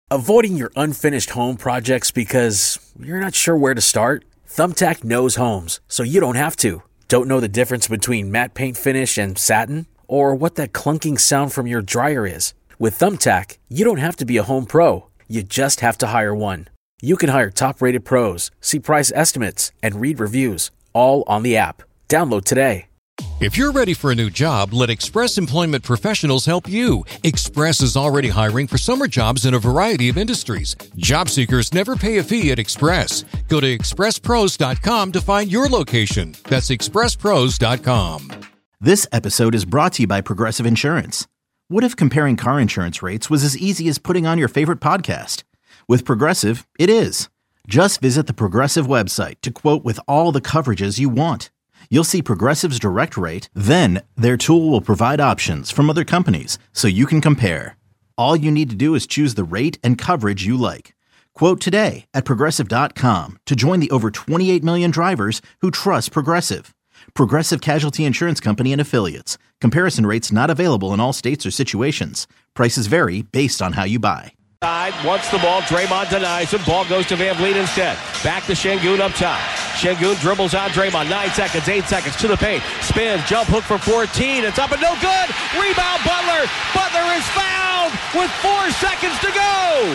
Avoiding your unfinished home projects because you're not sure where to start? Thumbtack knows homes, so you don't have to. Don't know the difference between matte paint finish and satin? Or what that clunking sound from your dryer is? With Thumbtack, you don't have to be a home pro. You just have to hire one. You can hire top-rated pros, see price estimates, and read reviews, all on the app. Download today. If you're ready for a new job, let Express Employment Professionals help you. Express is already hiring for summer jobs in a variety of industries. Job seekers never pay a fee at Express. Go to expresspros.com to find your location. That's expresspros.com. This episode is brought to you by Progressive Insurance. What if comparing car insurance rates was as easy as putting on your favorite podcast? With Progressive, it is. Just visit the Progressive website to quote with all the coverages you want. You'll see Progressive's direct rate, then their tool will provide options from other companies so you can compare. All you need to do is choose the rate and coverage you like. Quote today at Progressive.com to join the over 28 million drivers who trust Progressive. Progressive Casualty Insurance Company and Affiliates. Comparison rates not available in all states or situations. Prices vary based on how you buy. Wants the ball. Draymond denies him. Ball goes to VanVleet instead. Back to Şengün up top. Şengün dribbles on Draymond. 9 seconds, 8 seconds to the paint. Spins, jump hook for 14. It's up and no good. Rebound Butler. Butler is fouled with 4 seconds to go.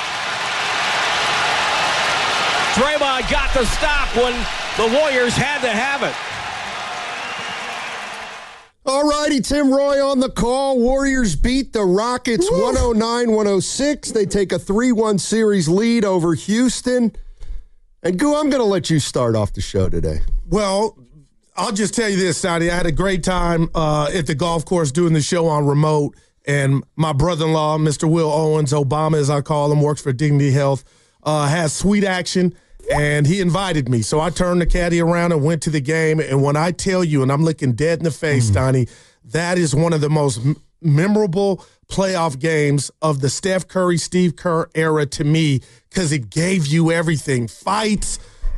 Draymond got the stop when the Warriors had to have it. All righty, Tim Roy on the call. Warriors beat the Rockets 109-106. They take a 3-1 series lead over Houston. And, Goo, I'm going to let you start off the show today. Well, I'll just tell you this, Sonny. I had a great time at the golf course doing the show on remote. And my brother-in-law, Mr. Will Owens, Obama as I call him, works for Dignity Health, has sweet action. And he invited me. So I turned the caddy around and went to the game. And when I tell you, and I'm looking dead in the face, Donnie, that is one of the most memorable playoff games of the Steph Curry, Steve Kerr era to me, because it gave you everything. Fights,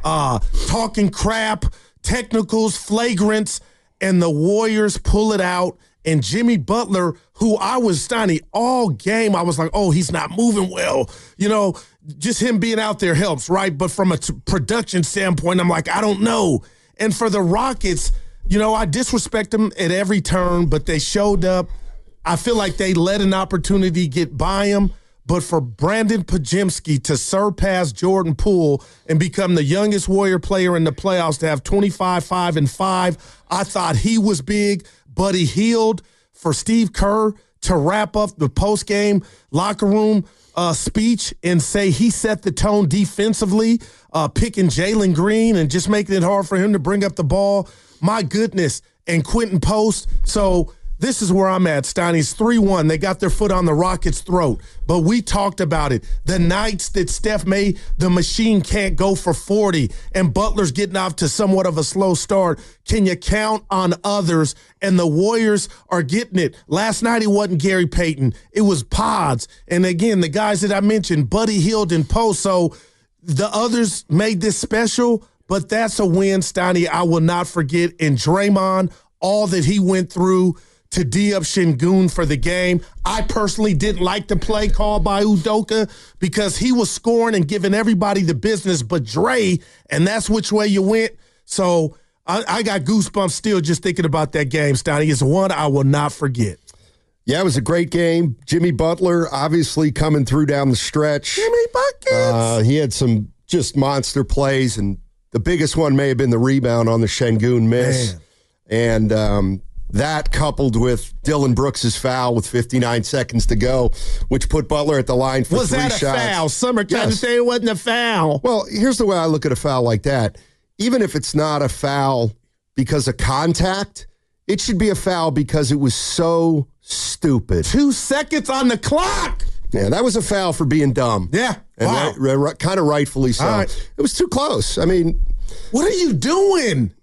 talking crap, technicals, flagrants, and the Warriors pull it out. And Jimmy Butler, who I was, Donnie, all game, I was like, oh, he's not moving well. You know, just him being out there helps, right? But from a production standpoint, I'm like, I don't know. And for the Rockets, you know, I disrespect them at every turn, but they showed up. I feel like they let an opportunity get by them. But for Brandon Podziemski to surpass Jordan Poole and become the youngest Warrior player in the playoffs to have 25, 5, and 5, I thought he was big. Buddy Hield for Steve Kerr to wrap up the post-game locker room speech and say he set the tone defensively, picking Jalen Green and just making it hard for him to bring up the ball. My goodness. And Quentin Post. So this is where I'm at, Steiny's 3-1. They got their foot on the Rockets' throat. But we talked about it. The nights that Steph made, the machine can't go for 40, and Butler's getting off to somewhat of a slow start. Can you count on others? And the Warriors are getting it. Last night it wasn't Gary Payton. It was Pods. And again, the guys that I mentioned, Buddy Hield and Post. So the others made this special, but that's a win, Steiny, I will not forget. And Draymond, all that he went through to D-up Şengün for the game. I personally didn't like the play called by Udoka because he was scoring and giving everybody the business but Dre, and that's which way you went. So I got goosebumps still just thinking about that game, Steiny. It's one I will not forget. Yeah, it was a great game. Jimmy Butler obviously coming through down the stretch. Jimmy Buckets! He had some just monster plays, and the biggest one may have been the rebound on the Şengün miss. Man. And that coupled with Dylan Brooks' foul with 59 seconds to go, which put Butler at the line for 3 shots. Was that a foul? Some are trying to say it wasn't a foul. Well, here's the way I look at a foul like that. Even if it's not a foul because of contact, it should be a foul because it was so stupid. 2 seconds on the clock. Yeah, that was a foul for being dumb. Yeah. And wow. Kind of rightfully so. Right. It was too close. I mean, what are you doing?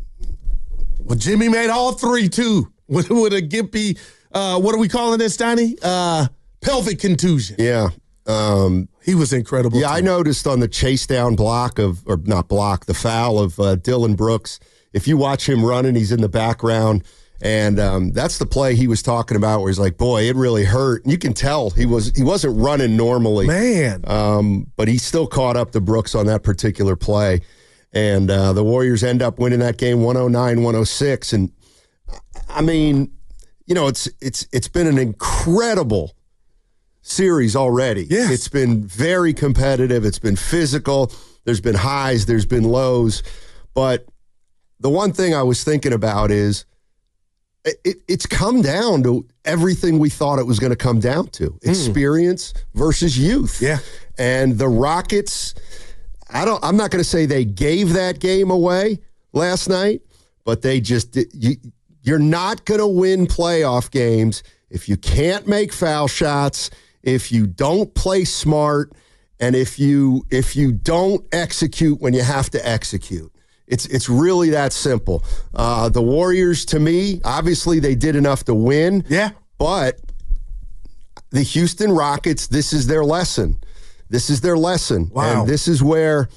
Well, Jimmy made all 3, too, with a gimpy, what are we calling this, Donnie? Pelvic contusion. Yeah. He was incredible. Yeah, too. I noticed on the chase down the foul of Dylan Brooks, if you watch him running, he's in the background, And that's the play he was talking about where he's like, boy, it really hurt. And you can tell he wasn't running normally. Man. But he still caught up to Brooks on that particular play. And the Warriors end up winning that game 109-106. And, I mean, you know, it's been an incredible series already. Yes. It's been very competitive. It's been physical. There's been highs. There's been lows. But the one thing I was thinking about is it's come down to everything we thought it was going to come down to. Experience versus youth. Yeah. And the Rockets, I'm not going to say they gave that game away last night, but they just you're not going to win playoff games if you can't make foul shots, if you don't play smart, and if you don't execute when you have to execute. It's really that simple. The Warriors, to me, obviously they did enough to win. Yeah. But the Houston Rockets, this is their lesson. This is their lesson. Wow. And this is where,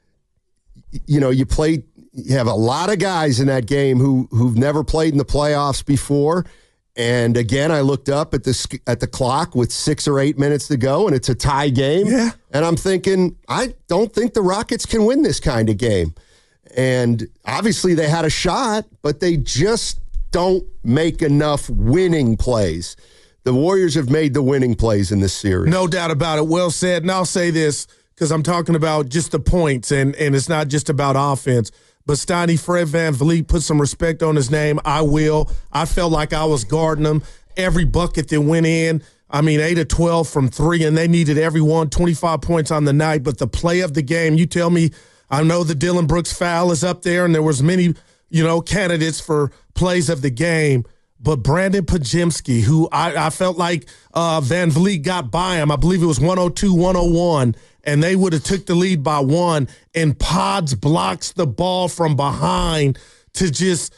you know, you have a lot of guys in that game who've never played in the playoffs before. And again, I looked up at the clock with 6 or 8 minutes to go, and it's a tie game. Yeah. And I'm thinking, I don't think the Rockets can win this kind of game. And obviously they had a shot, but they just don't make enough winning plays. The Warriors have made the winning plays in this series. No doubt about it. Well said. And I'll say this because I'm talking about just the points, and it's not just about offense. But Steiny, Fred VanVleet, put some respect on his name. I will. I felt like I was guarding him. Every bucket that went in, 8 of 12 from 3, and they needed every one, 25 points on the night. But the play of the game, you tell me, I know the Dillon Brooks foul is up there, and there was many, candidates for plays of the game. But Brandon Podziemski, who I felt like VanVleet got by him, I believe it was 102-101, and they would have took the lead by 1, and Pods blocks the ball from behind to just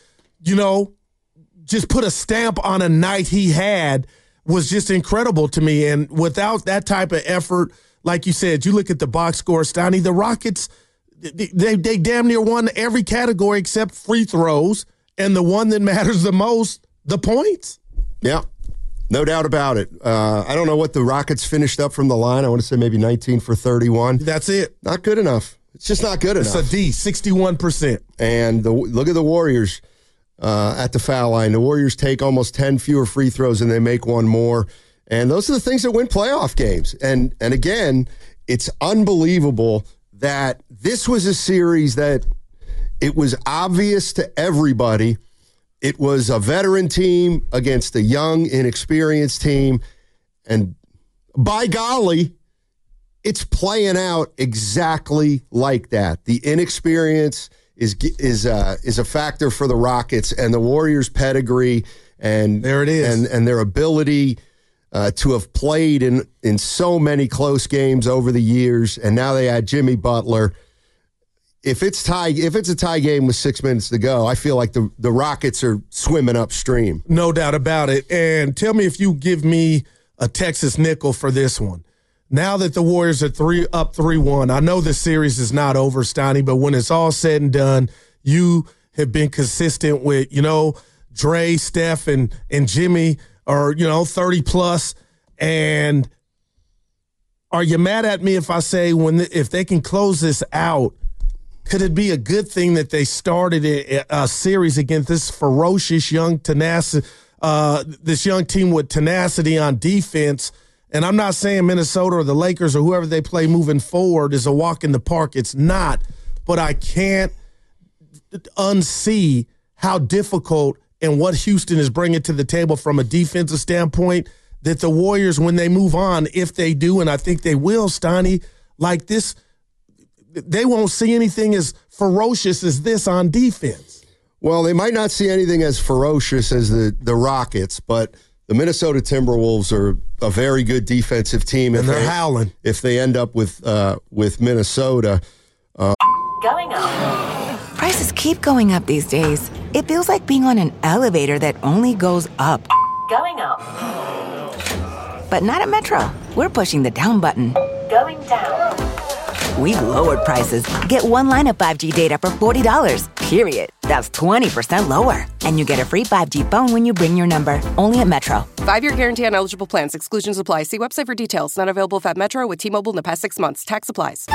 put a stamp on a night he had was just incredible to me. And without that type of effort, like you said, you look at the box score, Steiny, the Rockets, they damn near won every category except free throws, and the one that matters the most, the points. Yeah, no doubt about it. I don't know what the Rockets finished up from the line. I want to say maybe 19 for 31. That's it. Not good enough. It's just not good enough. It's a D, 61%. And look at the Warriors at the foul line. The Warriors take almost 10 fewer free throws and they make one more. And those are the things that win playoff games. And again, it's unbelievable that this was a series that it was obvious to everybody. It was a veteran team against a young, inexperienced team. And by golly, it's playing out exactly like that. The inexperience is a factor for the Rockets, and the Warriors' pedigree and there it is, and their ability to have played in so many close games over the years, and now they add Jimmy Butler. If it's a tie game with 6 minutes to go, I feel like the Rockets are swimming upstream. No doubt about it. And tell me if you give me a Texas nickel for this one. Now that the Warriors are up 3-1, I know the series is not over, Steiny, but when it's all said and done, you have been consistent with, Dre, Steph, and Jimmy are, 30-plus. And are you mad at me if I say if they can close this out, could it be a good thing that they started a series against this ferocious young this young team with tenacity on defense? And I'm not saying Minnesota or the Lakers or whoever they play moving forward is a walk in the park. It's not. But I can't unsee how difficult and what Houston is bringing to the table from a defensive standpoint that the Warriors, when they move on, if they do, and I think they will, Steiny, like this, they won't see anything as ferocious as this on defense. Well, they might not see anything as ferocious as the Rockets, but the Minnesota Timberwolves are a very good defensive team. And they're howling. If they end up with Minnesota. Going up. Prices keep going up these days. It feels like being on an elevator that only goes up. Going up. But not at Metro. We're pushing the down button. Going down. We've lowered prices. Get one line of 5G data for $40, period. That's 20% lower. And you get a free 5G phone when you bring your number. Only at Metro. 5-year guarantee on eligible plans. Exclusions apply. See website for details. Not available at Metro with T-Mobile in the past 6 months. Tax applies.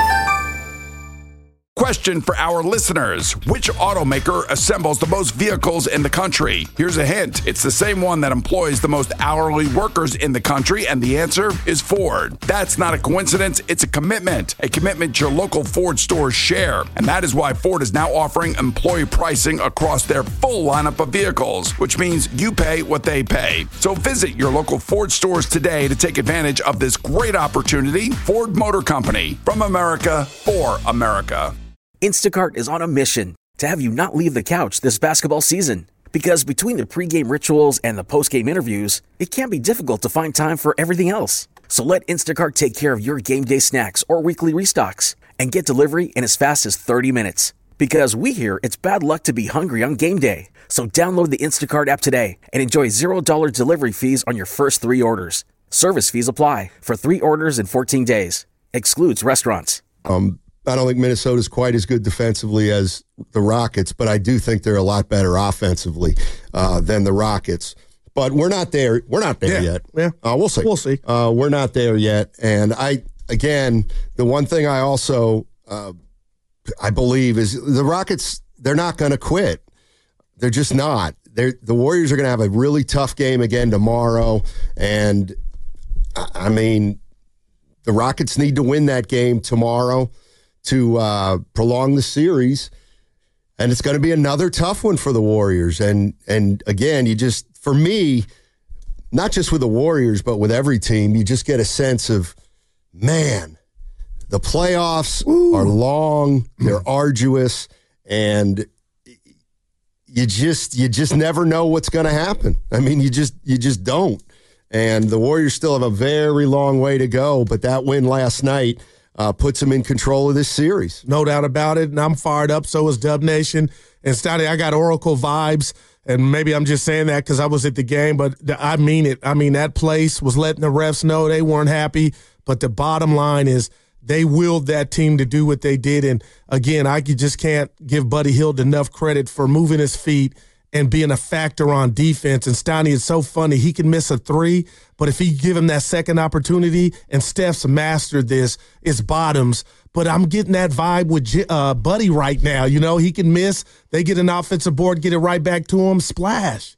Question for our listeners. Which automaker assembles the most vehicles in the country? Here's a hint. It's the same one that employs the most hourly workers in the country, and the answer is Ford. That's not a coincidence. It's a commitment your local Ford stores share. And that is why Ford is now offering employee pricing across their full lineup of vehicles, which means you pay what they pay. So visit your local Ford stores today to take advantage of this great opportunity. Ford Motor Company, from America for America. Instacart is on a mission to have you not leave the couch this basketball season. Because between the pregame rituals and the postgame interviews, it can be difficult to find time for everything else. So let Instacart take care of your game day snacks or weekly restocks and get delivery in as fast as 30 minutes. Because we hear it's bad luck to be hungry on game day. So download the Instacart app today and enjoy $0 delivery fees on your first 3 orders. Service fees apply for 3 orders in 14 days. Excludes restaurants. I don't think Minnesota's quite as good defensively as the Rockets, but I do think they're a lot better offensively than the Rockets. But we're not there. We're not there yet. Yeah. We'll see. We'll see. We're not there yet. And the one thing I also I believe is the Rockets, they're not going to quit. They're just not. The Warriors are going to have a really tough game again tomorrow. And, I mean, the Rockets need to win that game tomorrow to prolong the series, and it's going to be another tough one for the Warriors. And again, for me, not just with the Warriors, but with every team, you just get a sense of, man, the playoffs are long, they're arduous, and you just never know what's going to happen. I mean, you just don't. And the Warriors still have a very long way to go, but that win last night puts them in control of this series. No doubt about it, and I'm fired up. So is Dub Nation. And Stotty, I got Oracle vibes, and maybe I'm just saying that because I was at the game, but I mean it. I mean, that place was letting the refs know they weren't happy, but the bottom line is they willed that team to do what they did. And, again, I just can't give Buddy Hield enough credit for moving his feet and being a factor on defense. And Stoney, it's so funny. He can miss a 3, but if he give him that second opportunity, and Steph's mastered this, it's bottoms. But I'm getting that vibe with Buddy right now. You know, he can miss. They get an offensive board, get it right back to him, splash.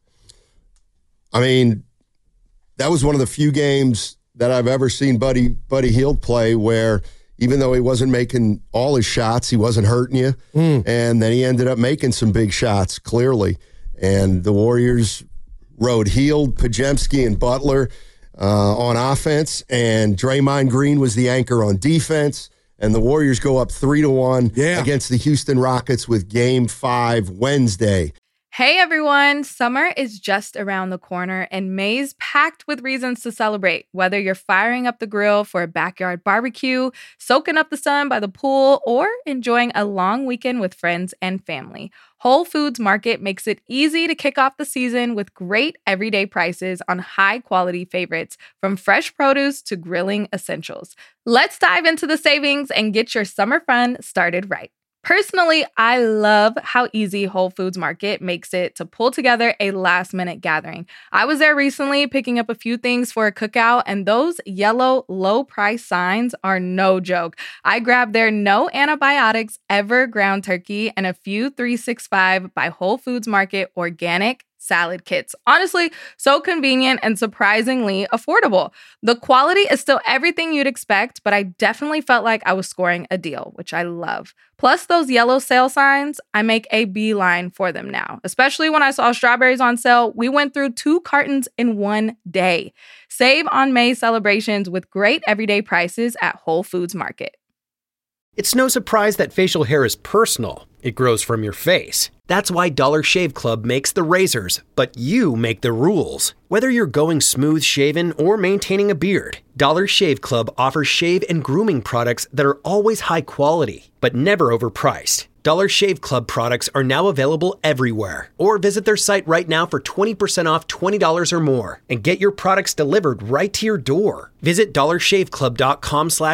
I mean, that was one of the few games that I've ever seen Buddy Hield play where even though he wasn't making all his shots, he wasn't hurting you. And then he ended up making some big shots, clearly. And the Warriors rode Hield, Podziemski, and Butler on offense, and Draymond Green was the anchor on defense. And the Warriors go up 3-1 against the Houston Rockets with Game 5 Wednesday. Hey everyone, summer is just around the corner and May's packed with reasons to celebrate. Whether you're firing up the grill for a backyard barbecue, soaking up the sun by the pool, or enjoying a long weekend with friends and family, Whole Foods Market makes it easy to kick off the season with great everyday prices on high-quality favorites, from fresh produce to grilling essentials. Let's dive into the savings and get your summer fun started right. Personally, I love how easy Whole Foods Market makes it to pull together a last-minute gathering. I was there recently picking up a few things for a cookout, and those yellow low-price signs are no joke. I grabbed their no antibiotics ever ground turkey and a few 365 by Whole Foods Market organic salad kits. Honestly, so convenient and surprisingly affordable. The quality is still everything you'd expect, but I definitely felt like I was scoring a deal, which I love. Plus those yellow sale signs, I make a beeline for them now. Especially when I saw strawberries on sale, we went through 2 cartons in one day. Save on May celebrations with great everyday prices at Whole Foods Market. It's no surprise that facial hair is personal. It grows from your face. That's why Dollar Shave Club makes the razors, but you make the rules. Whether you're going smooth shaven or maintaining a beard, Dollar Shave Club offers shave and grooming products that are always high quality, but never overpriced. Dollar Shave Club products are now available everywhere. Or visit their site right now for 20% off $20 or more and get your products delivered right to your door. Visit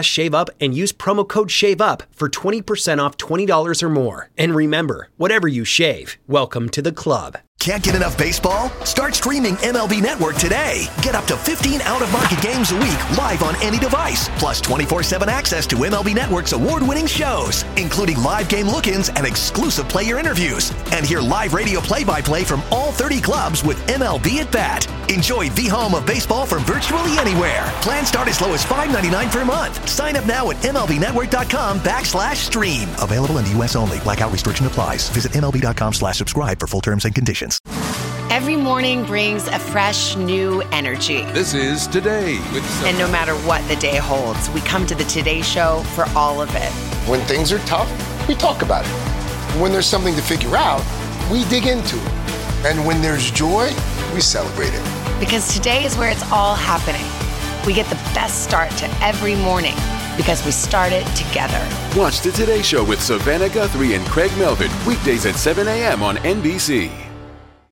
dollarshaveclub.com/shaveup and use promo code SHAVEUP for 20% off $20 or more. And remember, whatever you Shave. Welcome to the club. Can't get enough baseball? Start streaming MLB Network today. Get up to 15 out-of-market games a week live on any device. Plus 24/7 access to MLB Network's award-winning shows, including live game look-ins and exclusive player interviews. And hear live radio play-by-play from all 30 clubs with MLB at Bat. Enjoy the home of baseball from virtually anywhere. Plans start as low as $5.99 per month. Sign up now at MLBnetwork.com/stream. Available in the U.S. only. Blackout restriction applies. Visit MLB.com/subscribe for full terms and conditions. Every morning brings a fresh, new energy. This is Today with Sophia. And no matter what the day holds, we come to the Today Show for all of it. When things are tough, we talk about it. When there's something to figure out, we dig into it. And when there's joy, we celebrate it. Because today is where it's all happening. We get the best start to every morning because we start it together. Watch the Today Show with Savannah Guthrie and Craig Melvin, weekdays at 7 a.m. on NBC.